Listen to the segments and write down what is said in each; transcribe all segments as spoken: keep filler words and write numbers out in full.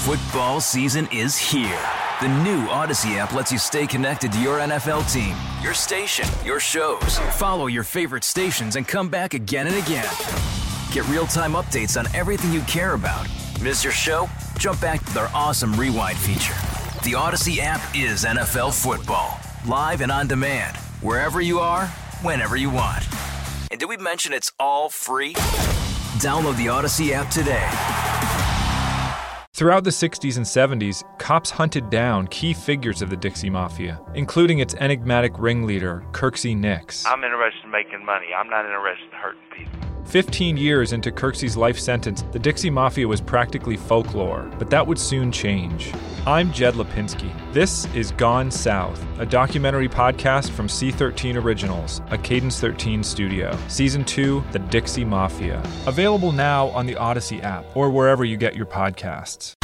Football season is here. The new Odyssey app lets you stay connected to your N F L team, your station, your shows. Follow your favorite stations and come back again and again. Get real-time updates on everything you care about. Miss your show? Jump back to their awesome Rewind feature. The Odyssey app is N F L football. Live and on demand. Wherever you are, whenever you want. And did we mention it's all free? Download the Odyssey app today. Throughout the sixties and seventies, cops hunted down key figures of the Dixie Mafia, including its enigmatic ringleader, Kirksey Nix. I'm interested in making money. I'm not interested in hurting people. Fifteen years into Kirksey's life sentence, the Dixie Mafia was practically folklore, but that would soon change. I'm Jed Lipinski. This is Gone South, a documentary podcast from C thirteen Originals, a Cadence thirteen studio. Season two, The Dixie Mafia. Available now on the Odyssey app or wherever you get your podcasts.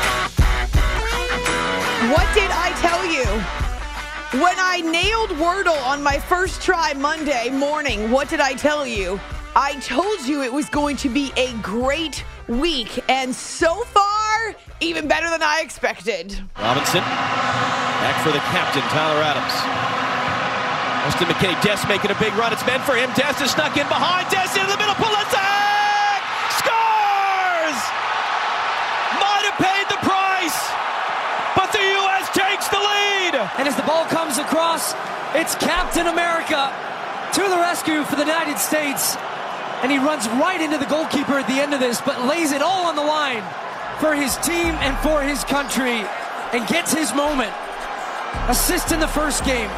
What did I tell you? When I nailed Wordle on my first try Monday morning, what did I tell you? I told you it was going to be a great week, and so far, even better than I expected. Robinson, back for the captain, Tyler Adams. Weston McKinney, Dess making a big run. It's meant for him. Dess is snuck in behind. Dess into the middle. Pulisic scores! Might have paid the price, but the U S takes the lead. And as the ball comes across, it's Captain America to the rescue for the United States. And he runs right into the goalkeeper at the end of this, but lays it all on the line for his team and for his country, and gets his moment. Assist in the first game.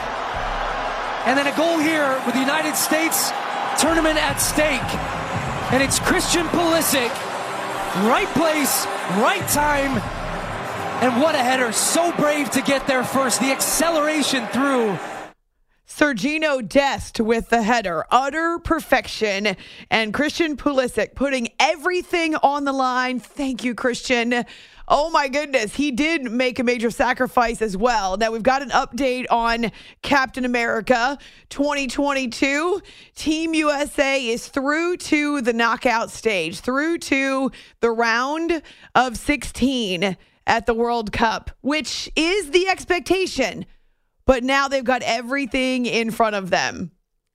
And then a goal here with the United States tournament at stake. And it's Christian Pulisic. Right place, right time. And what a header. So brave to get there first. The acceleration through. Sergino Dest with the header. Utter perfection. And Christian Pulisic putting everything on the line. Thank you, Christian. Oh, my goodness. He did make a major sacrifice as well. Now, we've got an update on Captain America twenty twenty-two. Team U S A is through to the knockout stage, through to the round of sixteen at the World Cup, which is the expectation. But now they've got everything in front of them.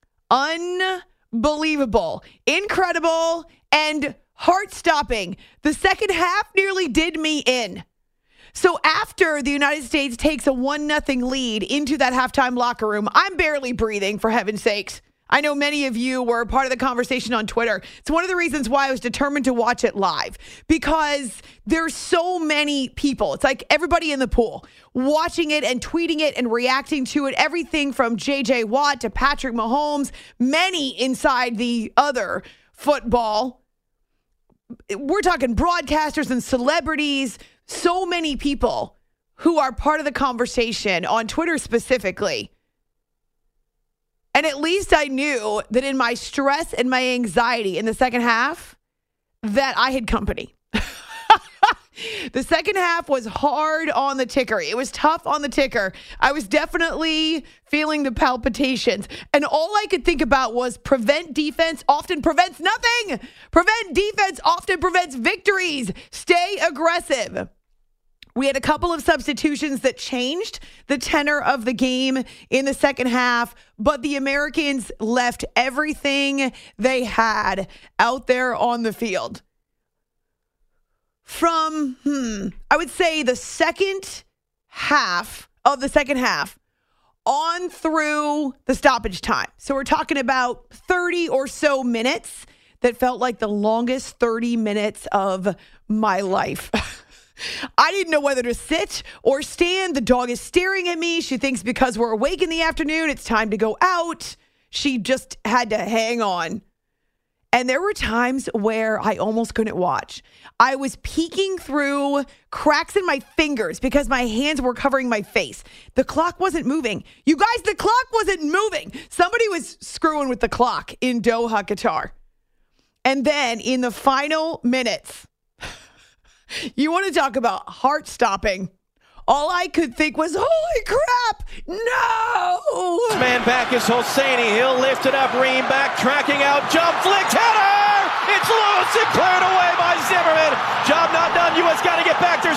Unbelievable, incredible, and heart-stopping. The second half nearly did me in. So after the United States takes a one nothing lead into that halftime locker room, I'm barely breathing, for heaven's sakes. I know many of you were part of the conversation on Twitter. It's one of the reasons why I was determined to watch it live, because there's so many people. It's like everybody in the pool watching it and tweeting it and reacting to it. Everything from J J Watt to Patrick Mahomes, many inside the other football. We're talking broadcasters and celebrities, so many people who are part of the conversation on Twitter specifically. And at least I knew that in my stress and my anxiety in the second half, that I had company. The second half was hard on the ticker. It was tough on the ticker. I was definitely feeling the palpitations. And all I could think about was prevent defense often prevents nothing. Prevent defense often prevents victories. Stay aggressive. We had a couple of substitutions that changed the tenor of the game in the second half, but the Americans left everything they had out there on the field. From, hmm, I would say the second half of the second half on through the stoppage time. So we're talking about thirty or so minutes that felt like the longest thirty minutes of my life. I didn't know whether to sit or stand. The dog is staring at me. She thinks because we're awake in the afternoon, it's time to go out. She just had to hang on. And there were times where I almost couldn't watch. I was peeking through cracks in my fingers because my hands were covering my face. The clock wasn't moving. You guys, the clock wasn't moving. Somebody was screwing with the clock in Doha, Qatar. And then in the final minutes, you want to talk about heart-stopping. All I could think was, holy crap, no! Man back is Hosseini. He'll lift it up. Ream back, tracking out, jump, flick, header! It's loose and cleared away by Zimmerman. Job not done. U S got to get back. They're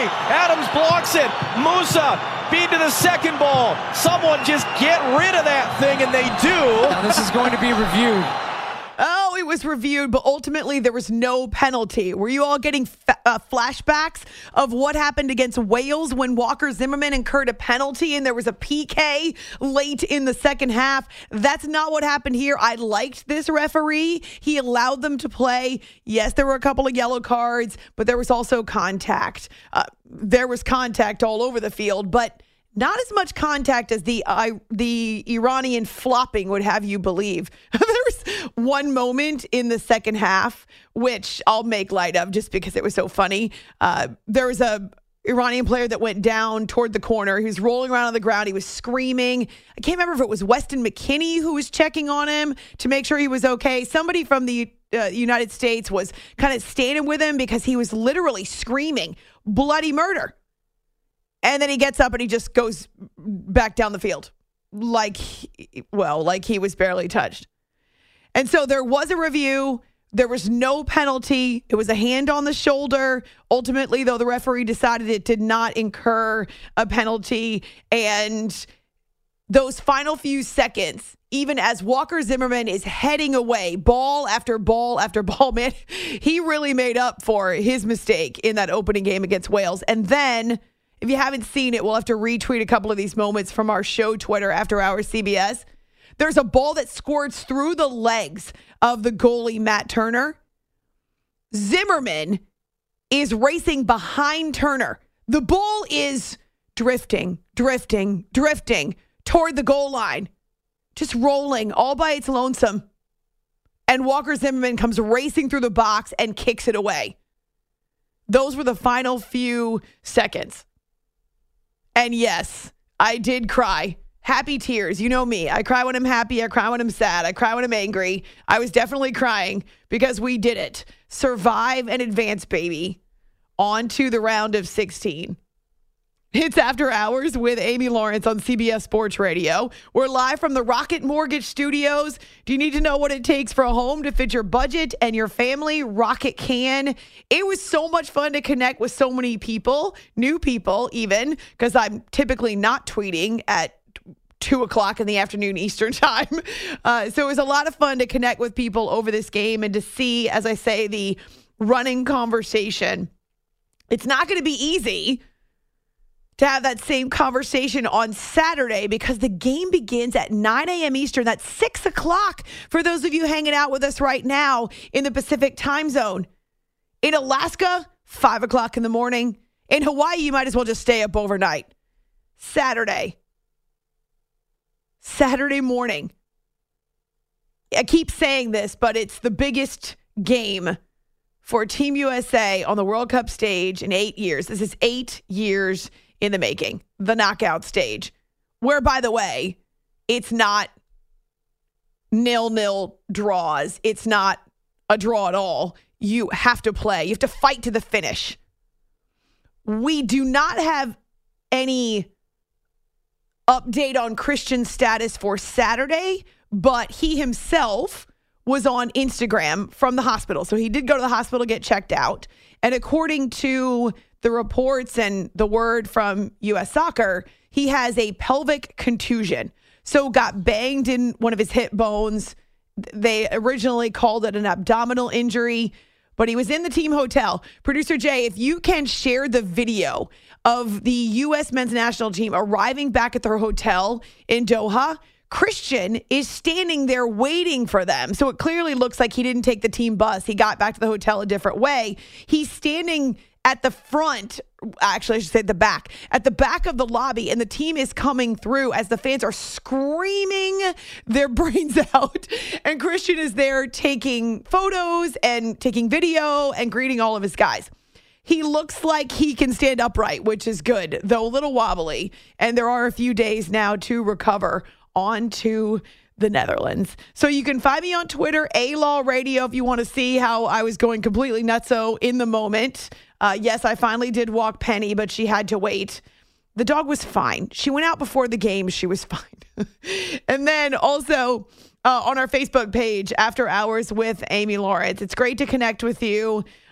Adams blocks it. Musa feed to the second ball. Someone just get rid of that thing, and they do. Now this is going to be reviewed. Oh, it was reviewed, but ultimately there was no penalty. Were you all getting fa- uh, flashbacks of what happened against Wales when Walker Zimmerman incurred a penalty and there was a P K late in the second half? That's not what happened here. I liked this referee. He allowed them to play. Yes, there were a couple of yellow cards, but there was also contact. Uh, there was contact all over the field, but not as much contact as the uh, the Iranian flopping would have you believe. There's one moment in the second half, which I'll make light of just because it was so funny. Uh, there was a Iranian player that went down toward the corner. He was rolling around on the ground. He was screaming. I can't remember if it was Weston McKennie who was checking on him to make sure he was okay. Somebody from the uh, United States was kind of standing with him because he was literally screaming bloody murder. And then he gets up and he just goes back down the field like, he, well, like he was barely touched. And so there was a review. There was no penalty. It was a hand on the shoulder. Ultimately, though, the referee decided it did not incur a penalty. And those final few seconds, even as Walker Zimmerman is heading away, ball after ball after ball, man, he really made up for his mistake in that opening game against Wales. And then, if you haven't seen it, we'll have to retweet a couple of these moments from our show Twitter, After Hours C B S. There's a ball that squirts through the legs of the goalie, Matt Turner. Zimmerman is racing behind Turner. The ball is drifting, drifting, drifting toward the goal line, just rolling all by its lonesome. And Walker Zimmerman comes racing through the box and kicks it away. Those were the final few seconds. And yes, I did cry. Happy tears. You know me. I cry when I'm happy. I cry when I'm sad. I cry when I'm angry. I was definitely crying because we did it. Survive and advance, baby. On to the round of sixteen. It's After Hours with Amy Lawrence on C B S Sports Radio. We're live from the Rocket Mortgage Studios. Do you need to know what it takes for a home to fit your budget and your family? Rocket can. It was so much fun to connect with so many people, new people even, because I'm typically not tweeting at two o'clock in the afternoon Eastern time. Uh, so it was a lot of fun to connect with people over this game and to see, as I say, the running conversation. It's not going to be easy to have that same conversation on Saturday because the game begins at nine a.m. Eastern. That's six o'clock for those of you hanging out with us right now in the Pacific time zone. In Alaska, five o'clock in the morning. In Hawaii, you might as well just stay up overnight. Saturday. Saturday morning. I keep saying this, but it's the biggest game for Team U S A on the World Cup stage in eight years. This is eight years in the making, the knockout stage, where, by the way, it's not nil-nil draws. It's not a draw at all. You have to play. You have to fight to the finish. We do not have any update on Christian's status for Saturday, but he himself was on Instagram from the hospital. So he did go to the hospital to get checked out. And according to the reports and the word from U S Soccer, he has a pelvic contusion. So got banged in one of his hip bones. They originally called it an abdominal injury, but he was in the team hotel. Producer Jay, if you can share the video of the U S men's national team arriving back at their hotel in Doha, Christian is standing there waiting for them. So it clearly looks like he didn't take the team bus. He got back to the hotel a different way. He's standing at the front, actually I should say the back, at the back of the lobby, and the team is coming through as the fans are screaming their brains out. And Christian is there taking photos and taking video and greeting all of his guys. He looks like he can stand upright, which is good, though a little wobbly. And there are a few days now to recover. On to the Netherlands. So you can find me on Twitter, A-Law Radio, if you want to see how I was going completely nutso in the moment. Uh, yes, I finally did walk Penny, but she had to wait. The dog was fine. She went out before the game. She was fine. And then also uh, on our Facebook page, After Hours with Amy Lawrence. It's great to connect with you.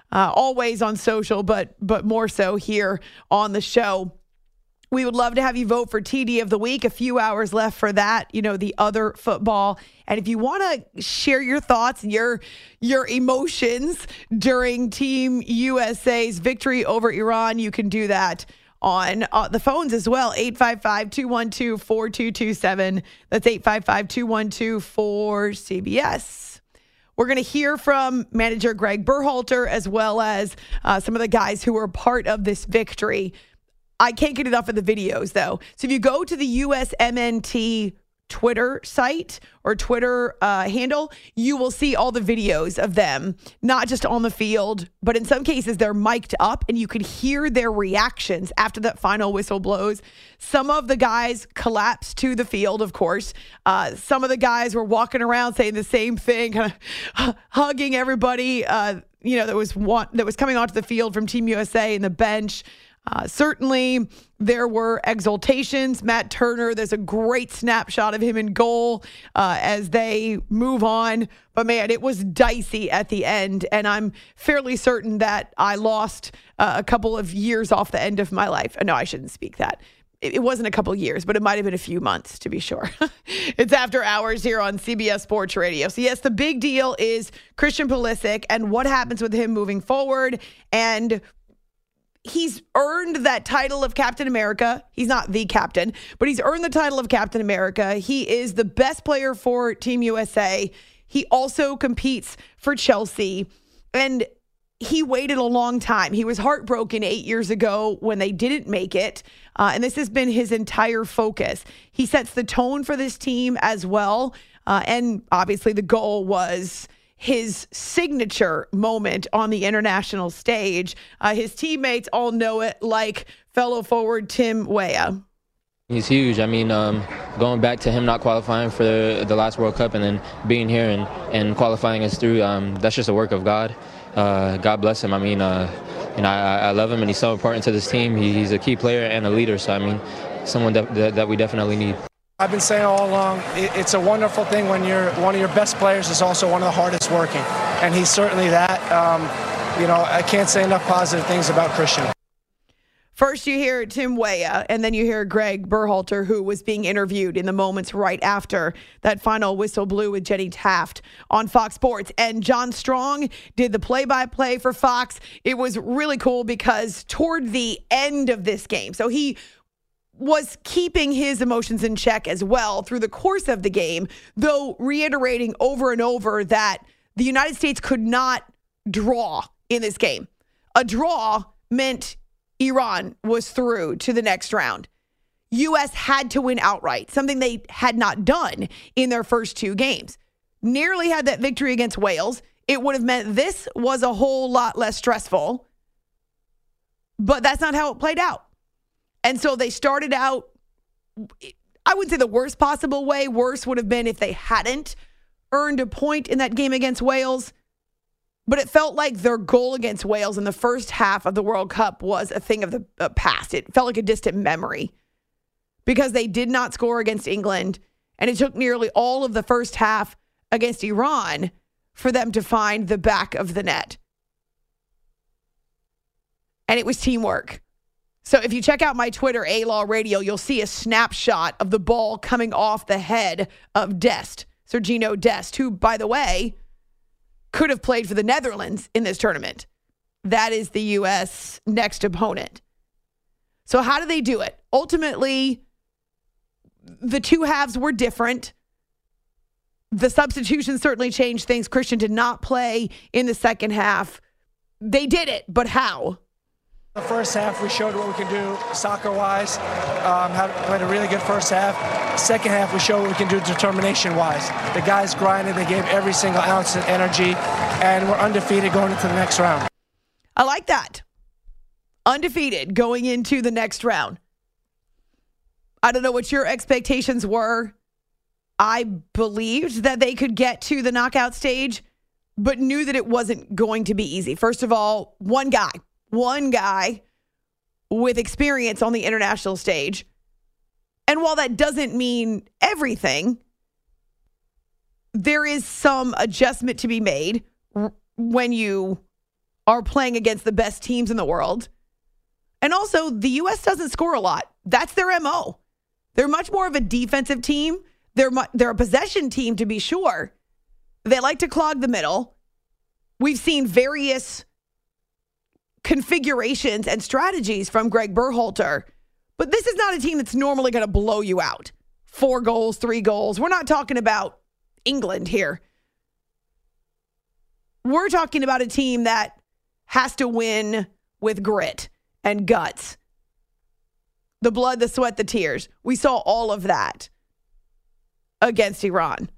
uh, always on social, but but more so here on the show. We would love to have you vote for T D of the week. A few hours left for that, you know, the other football. And if you want to share your thoughts and your your emotions during Team U S A's victory over Iran, you can do that on uh, the phones as well. eight five five, two one two, four two two seven. That's eight five five, two one two, four C B S. We're going to hear from manager Greg Berhalter as well as uh, some of the guys who were part of this victory. I can't get enough of the videos, though. So if you go to the U S M N T Twitter site or Twitter uh, handle, you will see all the videos of them, not just on the field, but in some cases they're mic'd up and you could hear their reactions after that final whistle blows. Some of the guys collapsed to the field, of course. Uh, some of the guys were walking around saying the same thing, kind of hugging everybody, uh, you know, that was one, that was coming onto the field from Team U S A in the bench. Uh, certainly, there were exultations. Matt Turner, there's a great snapshot of him in goal uh, as they move on. But, man, it was dicey at the end, and I'm fairly certain that I lost uh, a couple of years off the end of my life. No, I shouldn't speak that. It, it wasn't a couple of years, but it might have been a few months, to be sure. It's After Hours here on C B S Sports Radio. So, yes, the big deal is Christian Pulisic and what happens with him moving forward, and he's earned that title of Captain America. He's not the captain, but he's earned the title of Captain America. He is the best player for Team U S A. He also competes for Chelsea, and he waited a long time. He was heartbroken eight years ago when they didn't make it, uh, and this has been his entire focus. He sets the tone for this team as well, uh, and obviously the goal was his signature moment on the international stage. Uh, his teammates all know it, like fellow forward Tim Weah. He's huge. I mean, um, going back to him not qualifying for the, the last World Cup and then being here and, and qualifying us through, um, that's just a work of God. Uh, God bless him. I mean, uh, you know, I, I love him, and he's so important to this team. He, he's a key player and a leader, so, I mean, someone that, that, that we definitely need. I've been saying all along, it's a wonderful thing when you're one of your best players is also one of the hardest working, and he's certainly that. Um, you know, I can't say enough positive things about Christian. First you hear Tim Weah, and then you hear Greg Berhalter, who was being interviewed in the moments right after that final whistle blew with Jenny Taft on Fox Sports. And John Strong did the play-by-play for Fox. It was really cool because toward the end of this game, so he was keeping his emotions in check as well through the course of the game, though reiterating over and over that the United States could not draw in this game. A draw meant Iran was through to the next round. U S had to win outright, something they had not done in their first two games. Nearly had that victory against Wales. It would have meant this was a whole lot less stressful, but that's not how it played out. And so they started out, I wouldn't say the worst possible way. Worse would have been if they hadn't earned a point in that game against Wales. But it felt like their goal against Wales in the first half of the World Cup was a thing of the uh, past. It felt like a distant memory because they did not score against England. And it took nearly all of the first half against Iran for them to find the back of the net. And it was teamwork. So if you check out my Twitter, A-Law Radio, you'll see a snapshot of the ball coming off the head of Dest, Sergino Dest, who, by the way, could have played for the Netherlands in this tournament. That is the U S next opponent. So how do they do it? Ultimately, the two halves were different. The substitution certainly changed things. Christian did not play in the second half. They did it, but how? The first half, we showed what we could do soccer-wise. Um, had, played a really good first half. Second half, we showed what we can do determination-wise. The guys grinded. They gave every single ounce of energy, and we're undefeated going into the next round. I like that. Undefeated going into the next round. I don't know what your expectations were. I believed that they could get to the knockout stage, but knew that it wasn't going to be easy. First of all, one guy. One guy with experience on the international stage. And while that doesn't mean everything, there is some adjustment to be made when you are playing against the best teams in the world. And also, the U S doesn't score a lot. That's their M O. They're much more of a defensive team. They're, mu- they're a possession team, to be sure. They like to clog the middle. We've seen various configurations and strategies from Greg Berhalter. But this is not a team that's normally going to blow you out. Four goals, three goals. We're not talking about England here. We're talking about a team that has to win with grit and guts. The blood, the sweat, the tears. We saw all of that against Iran.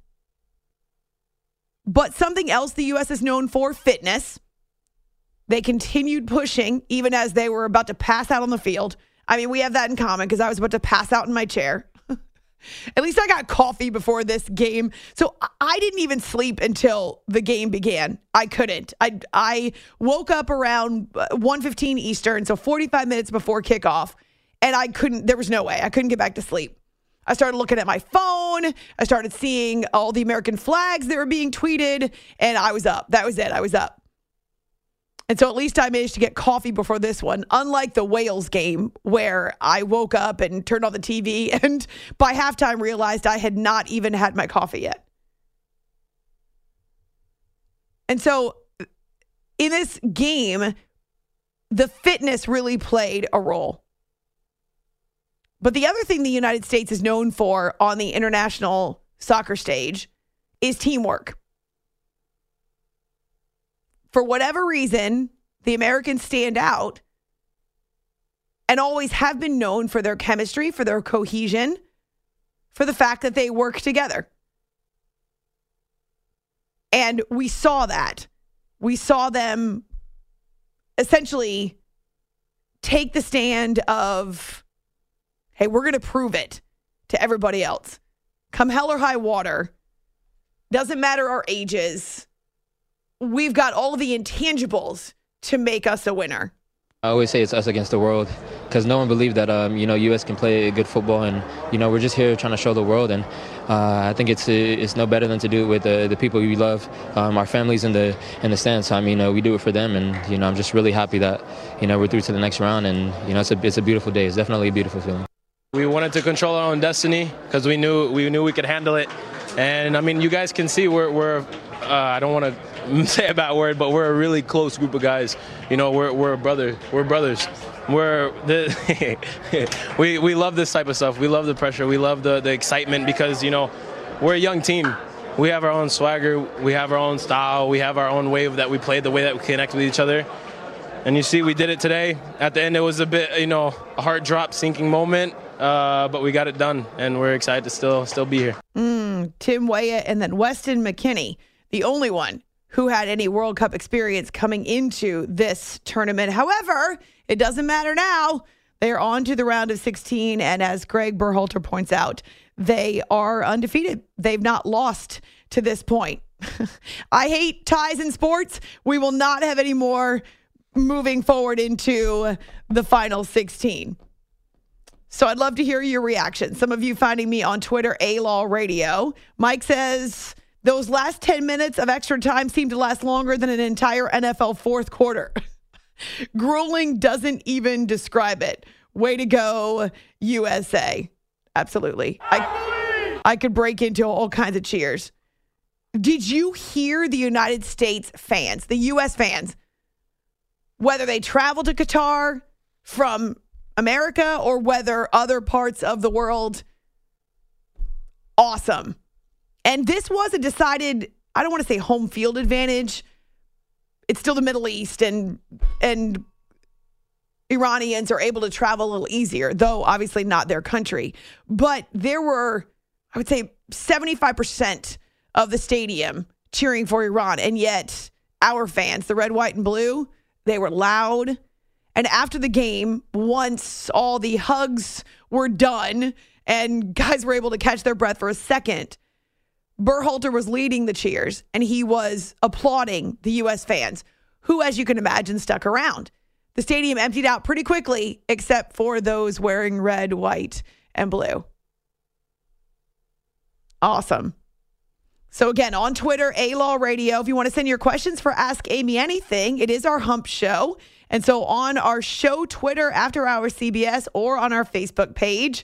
But something else the U S is known for, fitness. They continued pushing even as they were about to pass out on the field. I mean, we have that in common because I was about to pass out in my chair. At least I got coffee before this game. So I didn't even sleep until the game began. I couldn't. I I woke up around one fifteen Eastern, so forty-five minutes before kickoff, and I couldn't, there was no way. I couldn't get back to sleep. I started looking at my phone. I started seeing all the American flags that were being tweeted, and I was up. That was it. I was up. And so at least I managed to get coffee before this one, unlike the Wales game where I woke up and turned on the T V and by halftime realized I had not even had my coffee yet. And so in this game, the fitness really played a role. But the other thing the United States is known for on the international soccer stage is teamwork. For whatever reason, the Americans stand out and always have been known for their chemistry, for their cohesion, for the fact that they work together. And we saw that. We saw them essentially take the stand of, hey, we're going to prove it to everybody else. Come hell or high water. Doesn't matter our ages. We've got all the intangibles to make us a winner. I always say it's us against the world because no one believed that, um, you know, U S can play good football. And, you know, we're just here trying to show the world. And uh, I think it's uh, it's no better than to do it with uh, the people we love, um, our families in the in the stands. So, I mean, uh, we do it for them. And, you know, I'm just really happy that, you know, we're through to the next round. And, you know, it's a, it's a beautiful day. It's definitely a beautiful feeling. We wanted to control our own destiny because we knew we knew we could handle it. And, I mean, you guys can see we're, we're uh, I don't want to say a bad word, but we're a really close group of guys. You know, we're we're a brother. We're brothers. We're the we we love this type of stuff. We love the pressure. We love the the excitement because, you know, we're a young team. We have our own swagger. We have our own style. We have our own way that we play, the way that we connect with each other. And you see, we did it today. At the end, it was a bit, you know, a heart drop, sinking moment. Uh, but we got it done, and we're excited to still still be here. Mm, Tim Weah and then Weston McKennie, the only one who had any World Cup experience coming into this tournament. However, it doesn't matter now. They're on to the round of sixteen, and as Greg Berhalter points out, they are undefeated. They've not lost to this point. I hate ties in sports. We will not have any more moving forward into the final sixteen. So I'd love to hear your reaction. Some of you finding me on Twitter, A-Law Radio. Mike says, those last ten minutes of extra time seem to last longer than an entire N F L fourth quarter. Grueling doesn't even describe it. Way to go, U S A. Absolutely. I, I could break into all kinds of cheers. Did you hear the United States fans, the U S fans, whether they travel to Qatar from America or whether other parts of the world? Awesome. And this was a decided, I don't want to say home field advantage. It's still the Middle East, and and Iranians are able to travel a little easier, though obviously not their country. But there were, I would say, seventy-five percent of the stadium cheering for Iran. And yet our fans, the red, white, and blue, they were loud. And after the game, once all the hugs were done and guys were able to catch their breath for a second, Berhalter was leading the cheers and he was applauding the U S fans, who, as you can imagine, stuck around. The stadium emptied out pretty quickly, except for those wearing red, white, and blue. Awesome. So again, on Twitter, A-Law Radio, if you want to send your questions for Ask Amy Anything, it is our Hump Show. And so on our show Twitter, After Hours C B S, or on our Facebook page,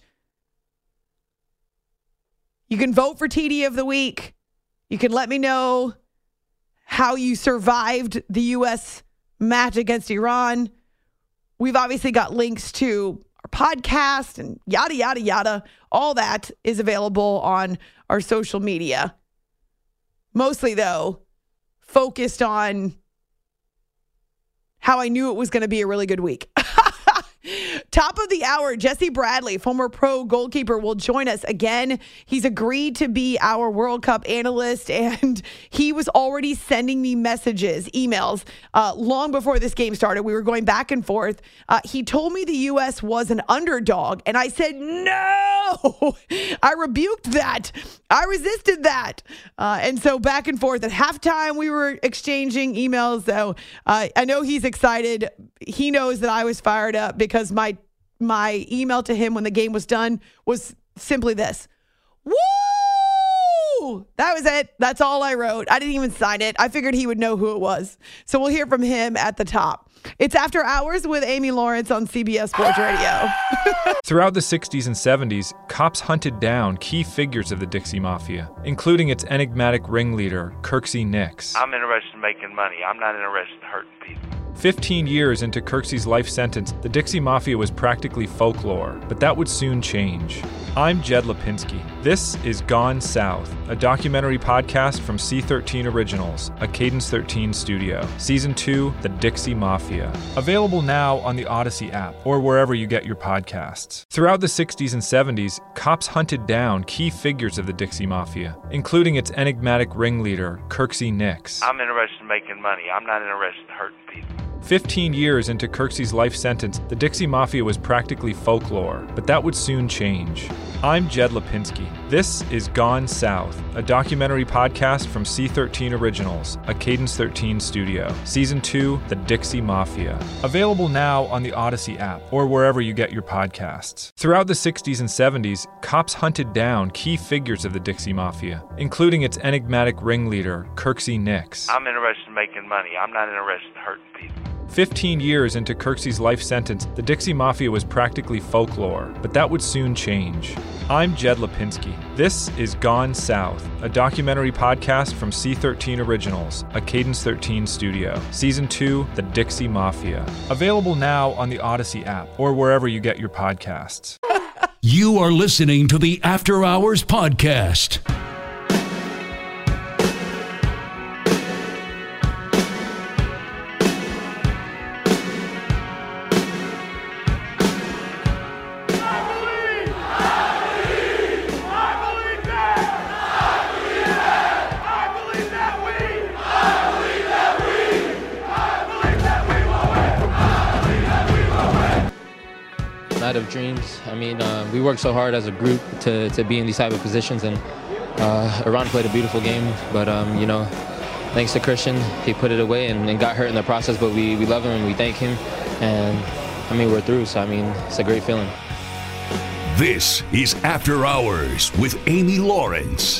you can vote for T D of the Week. You can let me know how you survived the U S match against Iran. We've obviously got links to our podcast and yada, yada, yada. All that is available on our social media. Mostly, though, focused on how I knew it was going to be a really good week. Top of the hour, Jesse Bradley, former pro goalkeeper, will join us again. He's agreed to be our World Cup analyst, and he was already sending me messages, emails, uh, long before this game started. We were going back and forth. Uh, he told me the U S was an underdog, and I said, no! I rebuked that. I resisted that. Uh, and so back and forth. At halftime, we were exchanging emails, though. Uh, I know he's excited. He knows that I was fired up because my my email to him when the game was done was simply this. Woo! That was it. That's all I wrote. I didn't even sign it. I figured he would know who it was. So we'll hear from him at the top. It's After Hours with Amy Lawrence on C B S Sports Radio. Throughout the sixties and seventies, cops hunted down key figures of the Dixie Mafia, including its enigmatic ringleader, Kirksey Nix. I'm interested in making money. I'm not interested in hurting people. Fifteen years into Kirksey's life sentence, the Dixie Mafia was practically folklore, but that would soon change. I'm Jed Lipinski. This is Gone South, a documentary podcast from C thirteen Originals, a Cadence thirteen studio. Season two, The Dixie Mafia. Available now on the Odyssey app or wherever you get your podcasts. Throughout the sixties and seventies, cops hunted down key figures of the Dixie Mafia, including its enigmatic ringleader, Kirksey Nix. I'm interested in making money. I'm not interested in hurting people. Fifteen years into Kirksey's life sentence, the Dixie Mafia was practically folklore, but that would soon change. I'm Jed Lipinski. This is Gone South, a documentary podcast from C thirteen Originals, a Cadence thirteen studio. Season two, The Dixie Mafia. Available now on the Odyssey app or wherever you get your podcasts. Throughout the sixties and seventies, cops hunted down key figures of the Dixie Mafia, including its enigmatic ringleader, Kirksey Nix. I'm interested in making money. I'm not interested in hurting people. Fifteen years into Kirksey's life sentence, the Dixie Mafia was practically folklore, but that would soon change. I'm Jed Lipinski. This is Gone South, a documentary podcast from C thirteen Originals, a Cadence thirteen studio. Season two, The Dixie Mafia. Available now on the Odyssey app or wherever you get your podcasts. You are listening to the After Hours Podcast. Night of dreams. I mean, uh, we worked so hard as a group to, to be in these type of positions, and uh, Iran played a beautiful game, but um, you know, thanks to Christian, he put it away and, and got hurt in the process, but we, we love him and we thank him, and I mean, we're through, so I mean, it's a great feeling. This is After Hours with Amy Lawrence.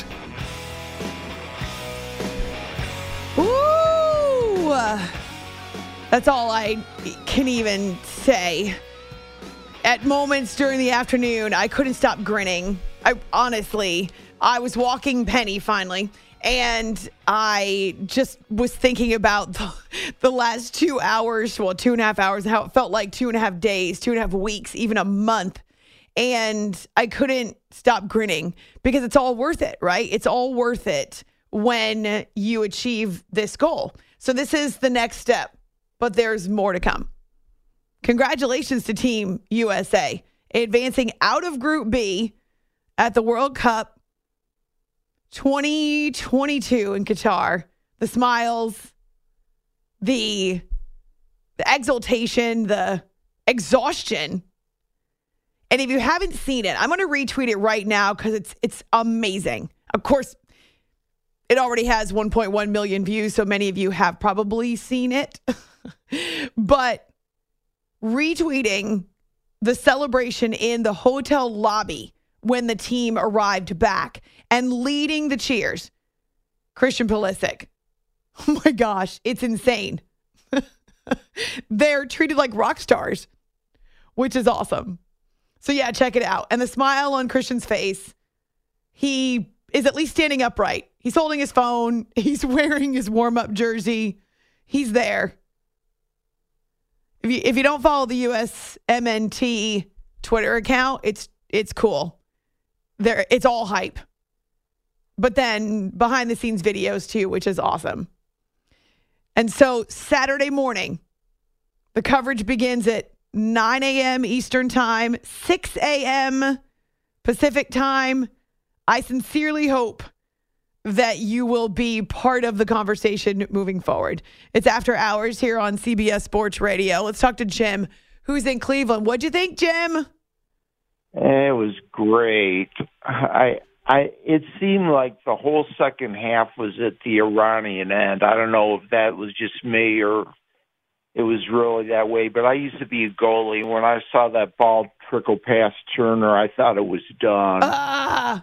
Ooh! That's all I can even say. At moments during the afternoon, I couldn't stop grinning. I honestly, I was walking Penny finally, and I just was thinking about the, the last two hours, well, two and a half hours, how it felt like two and a half days, two and a half weeks, even a month. And I couldn't stop grinning because it's all worth it, right? It's all worth it when you achieve this goal. So this is the next step, but there's more to come. Congratulations to Team U S A advancing out of Group B at the World Cup twenty twenty-two in Qatar. The smiles, the, the exultation, the exhaustion. And if you haven't seen it, I'm going to retweet it right now because it's it's amazing. Of course, it already has one point one million views, so many of you have probably seen it. But retweeting the celebration in the hotel lobby when the team arrived back and leading the cheers Christian Pulisic. Oh my gosh, it's insane. They're treated like rock stars, which is awesome. So yeah, check it out. And the smile on Christian's face, he is at least standing upright. He's holding his phone. He's wearing his warm-up jersey. He's there. If you, if you don't follow the U S M N T Twitter account, it's it's cool. There, it's all hype. But then behind the scenes videos too, which is awesome. And so Saturday morning, the coverage begins at nine a.m. Eastern Time, six a.m. Pacific Time. I sincerely hope that you will be part of the conversation moving forward. It's After Hours here on C B S Sports Radio. Let's talk to Jim, who's in Cleveland. What'd you think, Jim? It was great. I, I, it seemed like the whole second half was at the Iranian end. I don't know if that was just me or it was really that way, but I used to be a goalie. When I saw that ball trickle past Turner, I thought it was done. Ah!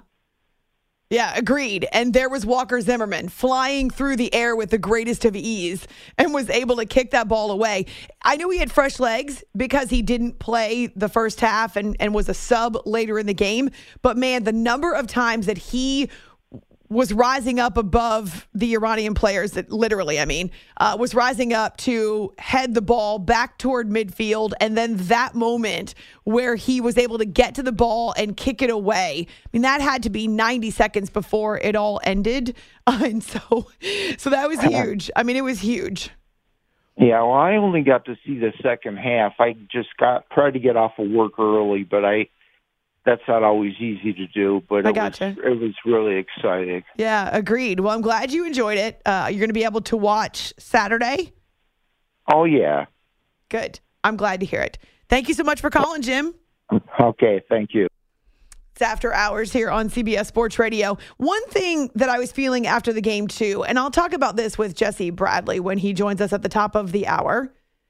Yeah, agreed. And there was Walker Zimmerman flying through the air with the greatest of ease and was able to kick that ball away. I knew he had fresh legs because he didn't play the first half and, and was a sub later in the game. But man, the number of times that he was rising up above the Iranian players, that literally, I mean, uh, was rising up to head the ball back toward midfield. And then that moment where he was able to get to the ball and kick it away. I mean, that had to be ninety seconds before it all ended. Uh, and so, so that was huge. I mean, it was huge. Yeah, well, I only got to see the second half. I just got tried to get off of work early, but I that's not always easy to do, but I it, gotcha. was, it was really exciting. Yeah, agreed. Well, I'm glad you enjoyed it. Uh, you're going to be able to watch Saturday? Oh, yeah. Good. I'm glad to hear it. Thank you so much for calling, Jim. Okay, thank you. It's After Hours here on C B S Sports Radio. One thing that I was feeling after the game, too, and I'll talk about this with Jesse Bradley when he joins us at the top of the hour,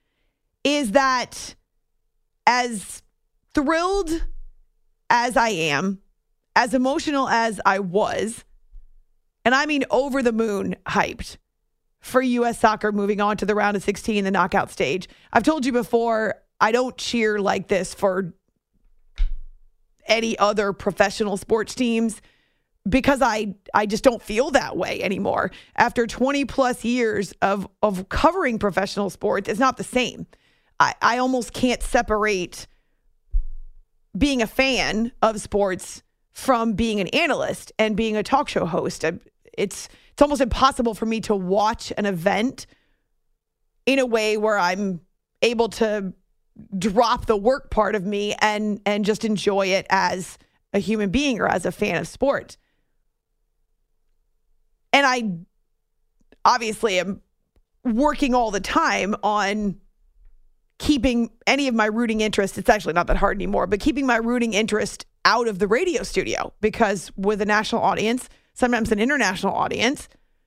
is that as thrilled as I am, as emotional as I was, and I mean over the moon hyped for U S soccer moving on to the round of sixteen, the knockout stage. I've told you before, I don't cheer like this for any other professional sports teams because I, I just don't feel that way anymore. After twenty plus years of, of covering professional sports, it's not the same. I, I almost can't separate being a fan of sports from being an analyst and being a talk show host. It's it's almost impossible for me to watch an event in a way where I'm able to drop the work part of me and and just enjoy it as a human being or as a fan of sport. And I obviously am working all the time on keeping any of my rooting interest, it's actually not that hard anymore, but keeping my rooting interest out of the radio studio, because with a national audience, sometimes an international audience,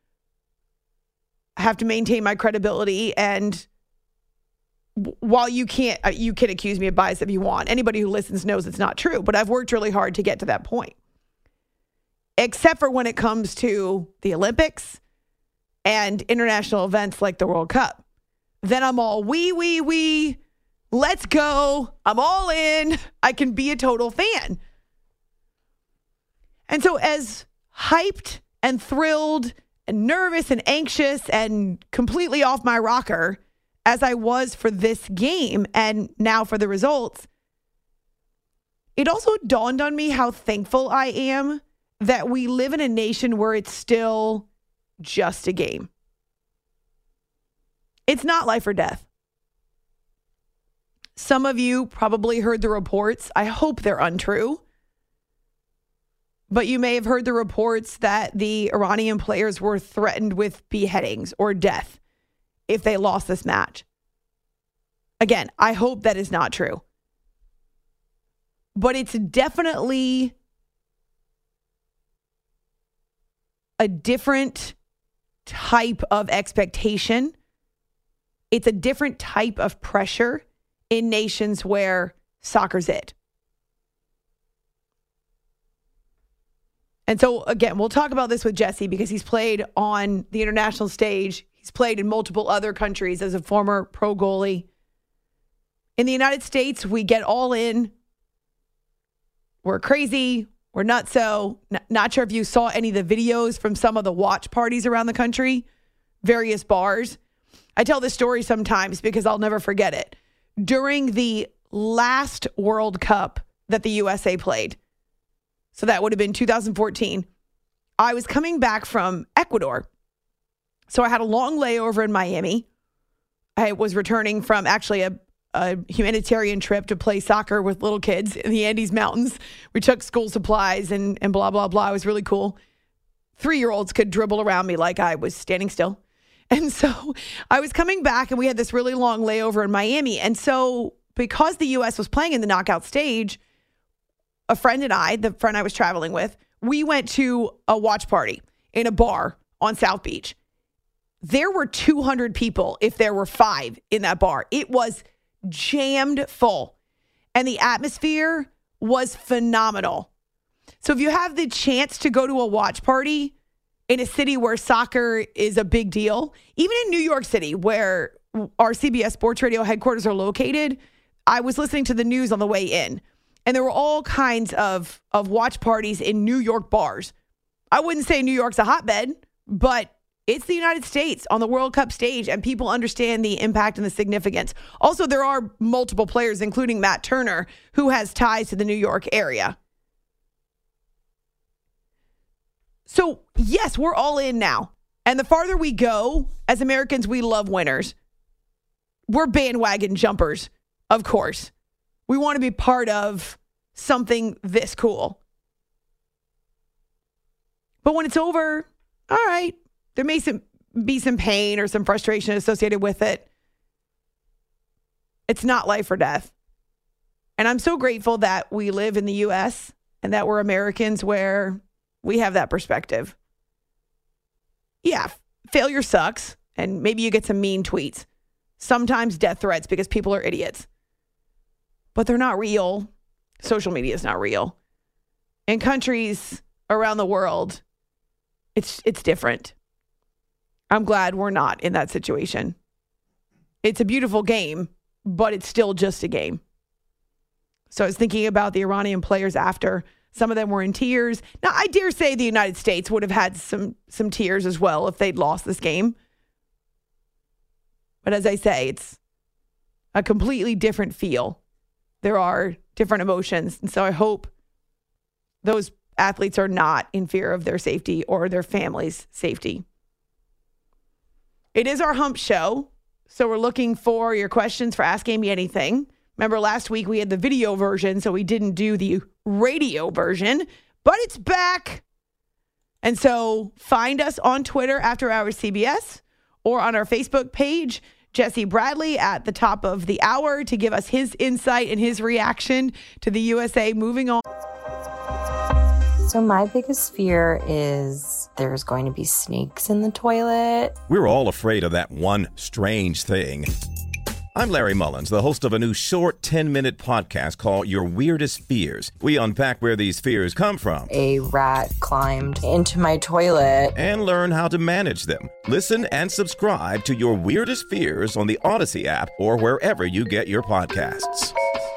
I have to maintain my credibility. And while you can't, you can accuse me of bias if you want. Anybody who listens knows it's not true, but I've worked really hard to get to that point. Except for when it comes to the Olympics and international events like the World Cup. Then I'm all wee, wee, wee. Let's go. I'm all in. I can be a total fan. And so as hyped and thrilled and nervous and anxious and completely off my rocker as I was for this game and now for the results, it also dawned on me how thankful I am that we live in a nation where it's still just a game. It's not life or death. Some of you probably heard the reports. I hope they're untrue. But you may have heard the reports that the Iranian players were threatened with beheadings or death if they lost this match. Again, I hope that is not true. But it's definitely a different type of expectation. It's a different type of pressure in nations where soccer's it. And so, again, we'll talk about this with Jesse because he's played on the international stage. He's played in multiple other countries as a former pro goalie. In the United States, we get all in. We're crazy. We're nutso. N- not sure if you saw any of the videos from some of the watch parties around the country, various bars. I tell this story sometimes because I'll never forget it. During the last World Cup that the U S A played, so that would have been two thousand fourteen, I was coming back from Ecuador. So I had a long layover in Miami. I was returning from actually a, a humanitarian trip to play soccer with little kids in the Andes Mountains. We took school supplies and, and blah, blah, blah. It was really cool. Three-year-olds could dribble around me like I was standing still. And so I was coming back and we had this really long layover in Miami. And so because the U S was playing in the knockout stage, a friend and I, the friend I was traveling with, we went to a watch party in a bar on South Beach. There were two hundred people if there were five in that bar. It was jammed full. And the atmosphere was phenomenal. So if you have the chance to go to a watch party in a city where soccer is a big deal, even in New York City, where our C B S Sports Radio headquarters are located, I was listening to the news on the way in, and there were all kinds of, of watch parties in New York bars. I wouldn't say New York's a hotbed, but it's the United States on the World Cup stage, and people understand the impact and the significance. Also, there are multiple players, including Matt Turner, who has ties to the New York area. So, yes, we're all in now. And the farther we go, as Americans, we love winners. We're bandwagon jumpers, of course. We want to be part of something this cool. But when it's over, all right, there may some, be some pain or some frustration associated with it. It's not life or death. And I'm so grateful that we live in the U S and that we're Americans where we have that perspective. Yeah, failure sucks, and maybe you get some mean tweets. Sometimes death threats because people are idiots. But they're not real. Social media is not real. In countries around the world, it's it's different. I'm glad we're not in that situation. It's a beautiful game, but it's still just a game. So I was thinking about the Iranian players after. Some of them were in tears. Now, I dare say the United States would have had some some tears as well if they'd lost this game. But as I say, it's a completely different feel. There are different emotions. And so I hope those athletes are not in fear of their safety or their family's safety. It is our hump show. So we're looking for your questions for Ask Amy Anything. Remember last week we had the video version, so we didn't do the radio version, but it's back. And so find us on Twitter, After Hours C B S, or on our Facebook page, Jesse Bradley at the top of the hour, to give us his insight and his reaction to the U S A moving on. So my biggest fear is there's going to be snakes in the toilet. We're all afraid of that one strange thing. I'm Larry Mullins, the host of a new short ten-minute podcast called Your Weirdest Fears. We unpack where these fears come from. A rat climbed into my toilet. And learn how to manage them. Listen and subscribe to Your Weirdest Fears on the Odyssey app or wherever you get your podcasts.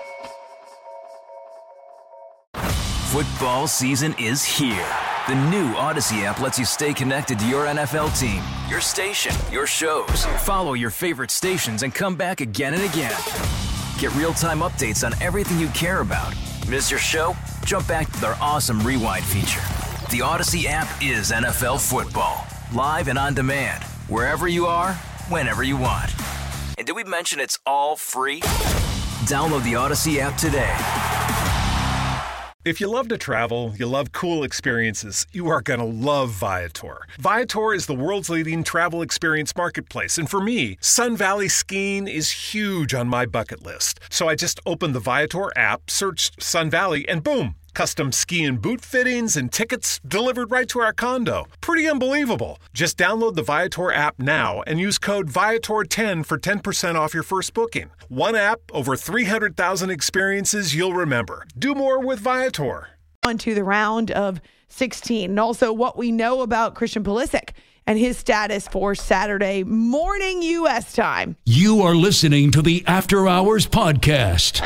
Football season is here. The new Odyssey app lets you stay connected to your N F L team, your station, your shows. Follow your favorite stations and come back again and again. Get real-time updates on everything you care about. Miss your show? Jump back to their awesome Rewind feature. The Odyssey app is N F L football. Live and on demand. Wherever you are, whenever you want. And did we mention it's all free? Download the Odyssey app today. If you love to travel, you love cool experiences, you are going to love Viator. Viator is the world's leading travel experience marketplace. And for me, Sun Valley skiing is huge on my bucket list. So I just opened the Viator app, searched Sun Valley, and boom, custom ski and boot fittings and tickets delivered right to our condo. Pretty unbelievable. Just download the Viator app now and use code Viator ten for ten percent off your first booking. One app, over three hundred thousand experiences you'll remember. Do more with Viator. on to the round of sixteen. And also what we know about Christian Pulisic and his status for Saturday morning U S time. You are listening to the After Hours Podcast.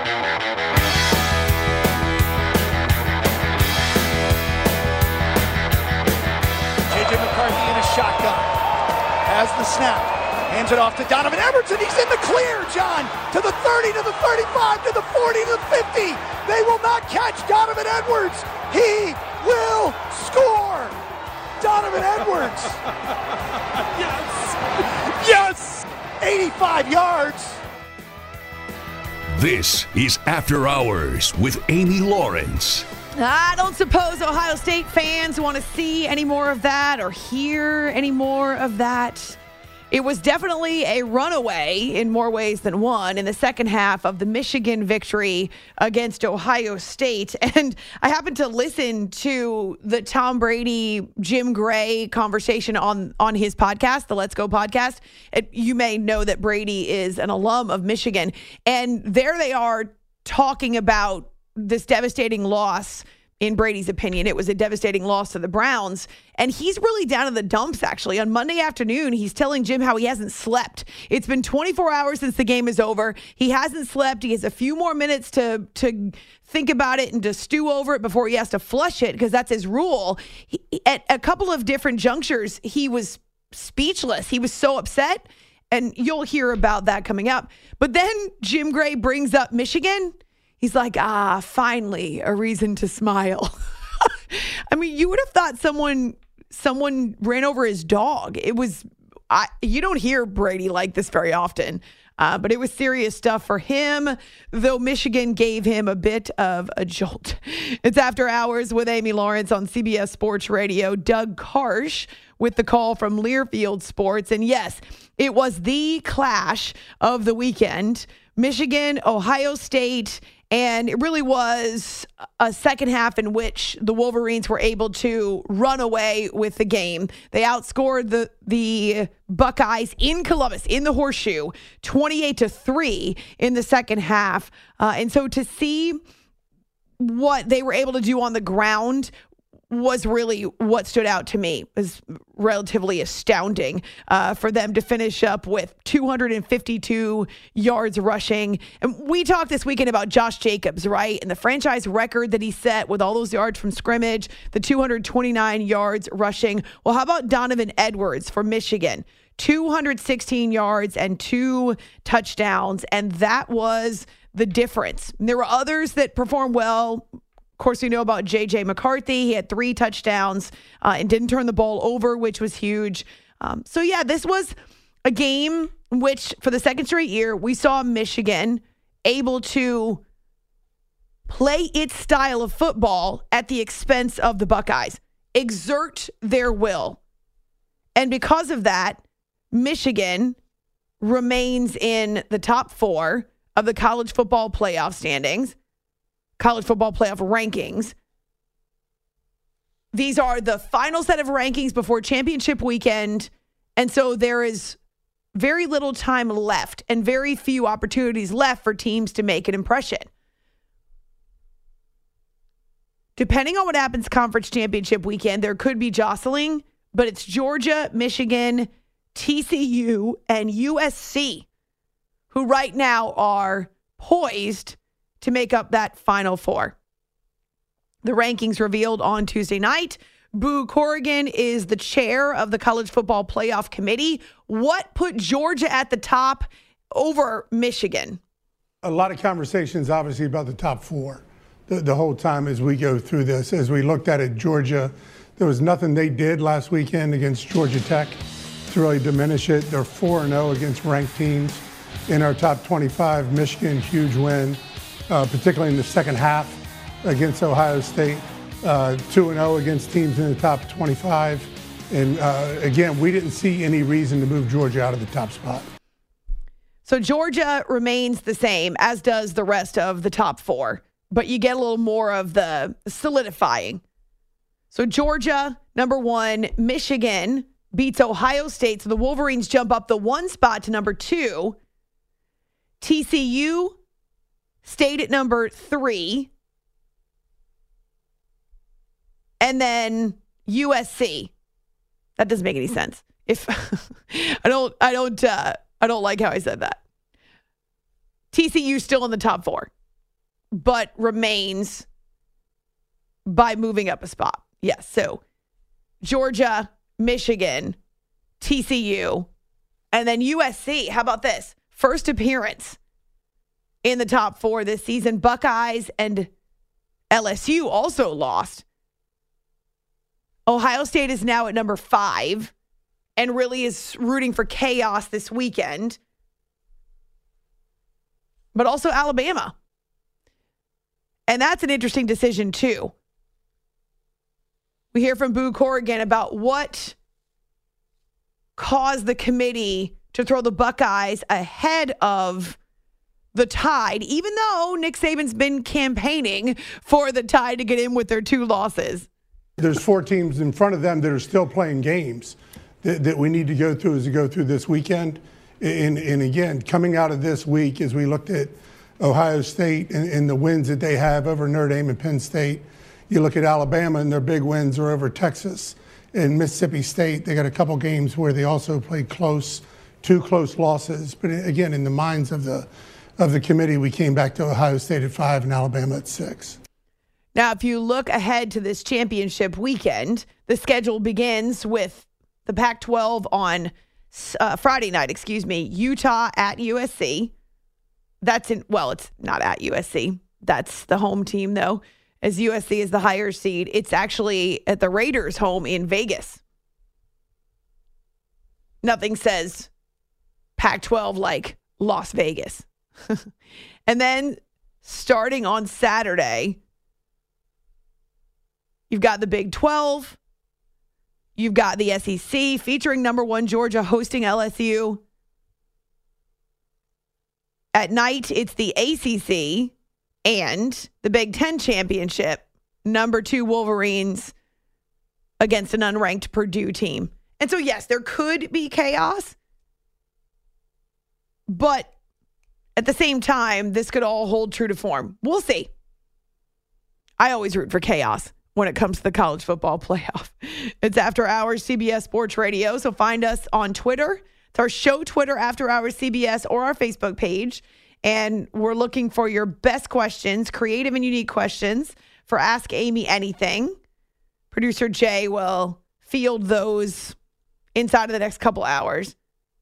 J J McCarthy in a shotgun. Has the snap. Hands it off to Donovan Edwards, and he's in the clear, John. To the thirty, to the thirty-five, to the forty, to the fifty. They will not catch Donovan Edwards. He will score. Donovan Edwards. Yes. Yes. eighty-five yards. This is After Hours with Amy Lawrence. I don't suppose Ohio State fans want to see any more of that or hear any more of that. It was definitely a runaway in more ways than one in the second half of the Michigan victory against Ohio State. And I happened to listen to the Tom Brady, Jim Gray conversation on, on his podcast, the Let's Go podcast. And you may know that Brady is an alum of Michigan. And there they are talking about this devastating loss. In Brady's opinion, it was a devastating loss to the Browns. And he's really down in the dumps, actually. On Monday afternoon, he's telling Jim how he hasn't slept. It's been twenty-four hours since the game is over. He hasn't slept. He has a few more minutes to, to think about it and to stew over it before he has to flush it, because that's his rule. He, at a couple of different junctures, he was speechless. He was so upset. And you'll hear about that coming up. But then Jim Gray brings up Michigan. He's like, ah, finally, a reason to smile. I mean, you would have thought someone someone ran over his dog. It was, I, you don't hear Brady like this very often, uh, but it was serious stuff for him, though Michigan gave him a bit of a jolt. It's After Hours with Amy Lawrence on C B S Sports Radio. Doug Karsh with the call from Learfield Sports. And yes, it was the clash of the weekend. Michigan, Ohio State. And it really was a second half in which the Wolverines were able to run away with the game. They outscored the the Buckeyes in Columbus, in the Horseshoe, twenty-eight to three in the second half. Uh, and so to see what they were able to do on the ground was really what stood out to me. It was relatively astounding uh, for them to finish up with two hundred fifty-two yards rushing. And we talked this weekend about Josh Jacobs, right? And the franchise record that he set with all those yards from scrimmage, the two hundred twenty-nine yards rushing. Well, how about Donovan Edwards for Michigan? two hundred sixteen yards and two touchdowns. And that was the difference. And there were others that performed well. Of course, we know about J J McCarthy. He had three touchdowns uh, and didn't turn the ball over, which was huge. Um, so, yeah, this was a game in which, for the second straight year, we saw Michigan able to play its style of football at the expense of the Buckeyes, exert their will. And because of that, Michigan remains in the top four of the college football playoff standings. College football playoff rankings. These are the final set of rankings before championship weekend. And so there is very little time left and very few opportunities left for teams to make an impression. Depending on what happens conference championship weekend, there could be jostling, but it's Georgia, Michigan, T C U, and U S C who right now are poised to make up that Final Four. The rankings revealed on Tuesday night. Boo Corrigan is the chair of the College Football Playoff Committee. What put Georgia at the top over Michigan? A lot of conversations, obviously, about the top four the, the whole time as we go through this. As we looked at it, Georgia, there was nothing they did last weekend against Georgia Tech to really diminish it. They're four and oh against ranked teams in our top twenty-five. Michigan, huge win. Uh, particularly in the second half against Ohio State, uh, two and oh against teams in the top twenty-five. And uh, again, we didn't see any reason to move Georgia out of the top spot. So Georgia remains the same, as does the rest of the top four. But you get a little more of the solidifying. So Georgia, number one. Michigan beats Ohio State. So the Wolverines jump up the one spot to number two. T C U stayed at number three. And then U S C. That doesn't make any sense. If I don't, I don't, uh, I don't like how I said that. T C U still in the top four, but remains by moving up a spot. Yes. So Georgia, Michigan, T C U, and then U S C. How about this? First appearance in the top four this season. Buckeyes and L S U also lost. Ohio State is now at number five and really is rooting for chaos this weekend. But also Alabama. And that's an interesting decision, too. We hear from Boo Corrigan about what caused the committee to throw the Buckeyes ahead of the Tide, even though Nick Saban's been campaigning for the Tide to get in with their two losses. There's four teams in front of them that are still playing games that, that we need to go through as we go through this weekend. And, and again, coming out of this week, as we looked at Ohio State and, and the wins that they have over Notre Dame and Penn State, you look at Alabama and their big wins are over Texas and Mississippi State. They got a couple games where they also played close, two close losses. But again, in the minds of the of the committee, we came back to Ohio State at five and Alabama at six. Now, if you look ahead to this championship weekend, the schedule begins with the Pac twelve on uh, Friday night, excuse me, Utah at U S C. That's in, well, it's not at U S C. That's the home team, though, as U S C is the higher seed. It's actually at the Raiders' home in Vegas. Nothing says Pac twelve like Las Vegas. And then starting on Saturday, you've got the Big twelve. You've got the S E C featuring number one Georgia hosting L S U. At night, it's the A C C and the Big Ten championship. Number two Wolverines against an unranked Purdue team. And so, yes, there could be chaos. But at the same time, this could all hold true to form. We'll see. I always root for chaos when it comes to the college football playoff. It's After Hours C B S Sports Radio, so find us on Twitter. It's our show Twitter, After Hours C B S, or our Facebook page. And we're looking for your best questions, creative and unique questions for Ask Amy Anything. Producer Jay will field those inside of the next couple hours.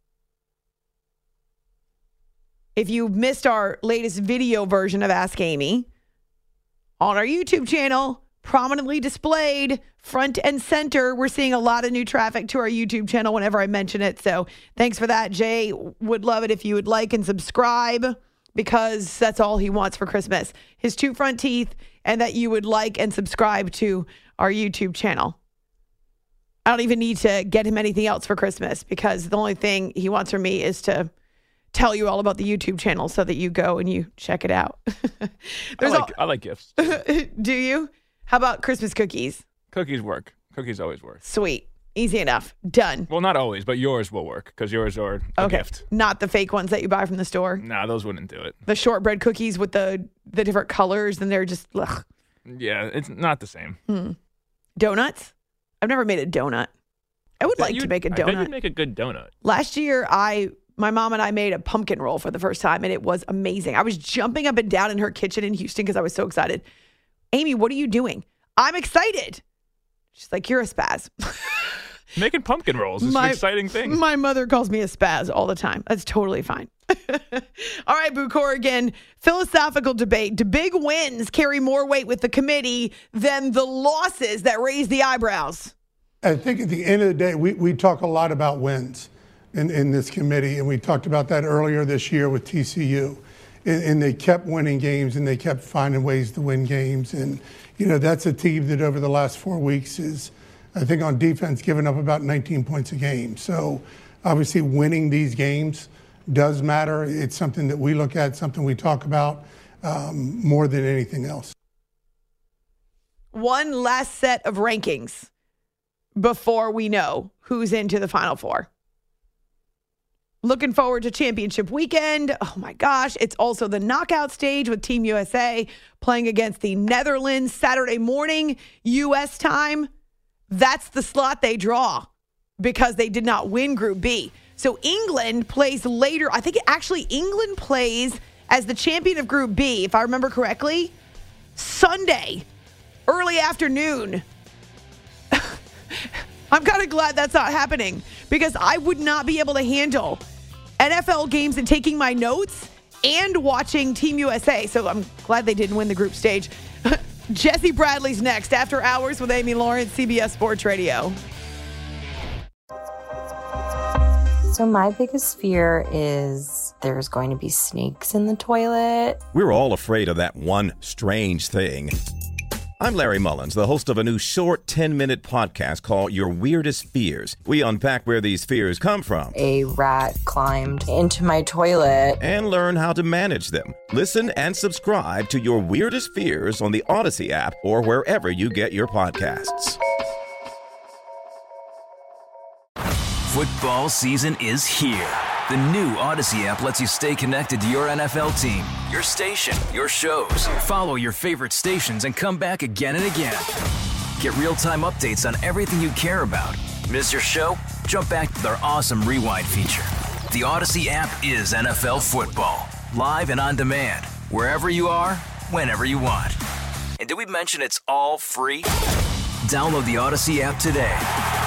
If you missed our latest video version of Ask Amy, on our YouTube channel, prominently displayed front and center. We're seeing a lot of new traffic to our YouTube channel whenever I mention it. So thanks for that. Jay would love it if you would like and subscribe, because that's all he wants for Christmas. His two front teeth, and that you would like and subscribe to our YouTube channel. I don't even need to get him anything else for Christmas, because the only thing he wants from me is to tell you all about the YouTube channel so that you go and you check it out. I like, all, I like gifts. Do you? How about Christmas cookies? Cookies work. Cookies always work. Sweet. Easy enough. Done. Well, not always, but yours will work, because yours are a okay. gift. Not the fake ones that you buy from the store? Nah, those wouldn't do it. The shortbread cookies with the, the different colors, and they're just, ugh. Yeah, it's not the same. Hmm. Donuts? I've never made a donut. I would like to make a donut. I bet you'd make a good donut. Last year, I... My mom and I made a pumpkin roll for the first time, and it was amazing. I was jumping up and down in her kitchen in Houston because I was so excited. Amy, what are you doing? I'm excited. She's like, you're a spaz. Making pumpkin rolls is my, an exciting thing. My mother calls me a spaz all the time. That's totally fine. All right, Boo Corrigan, philosophical debate. Do big wins carry more weight with the committee than the losses that raise the eyebrows? I think at the end of the day, we, we talk a lot about wins in, in this committee, and we talked about that earlier this year with T C U. And, and they kept winning games, and they kept finding ways to win games. And, you know, that's a team that over the last four weeks is, I think, on defense, giving up about nineteen points a game. So, obviously, winning these games does matter. It's something that we look at, something we talk about um, more than anything else. One last set of rankings before we know who's into the Final Four. Looking forward to championship weekend. Oh my gosh. It's also the knockout stage with Team U S A playing against the Netherlands Saturday morning U S time. That's the slot they draw because they did not win Group B. So England plays later. I think actually England plays as the champion of Group B, if I remember correctly, Sunday, early afternoon. I'm kind of glad that's not happening because I would not be able to handle N F L games and taking my notes and watching Team U S A. So I'm glad they didn't win the group stage. Jesse Bradley's next, After Hours with Amy Lawrence, C B S Sports Radio. So my biggest fear is there's going to be snakes in the toilet. We're all afraid of that one strange thing. I'm Larry Mullins, the host of a new short ten-minute podcast called Your Weirdest Fears. We unpack where these fears come from. A rat climbed into my toilet. And learn how to manage them. Listen and subscribe to Your Weirdest Fears on the Odyssey app or wherever you get your podcasts. Football season is here. The new Odyssey app lets you stay connected to your N F L team, your station, your shows. Follow your favorite stations and come back again and again. Get real-time updates on everything you care about. Miss your show? Jump back to their awesome Rewind feature. The Odyssey app is N F L football, live and on demand, wherever you are, whenever you want. And did we mention it's all free? Download the Odyssey app today.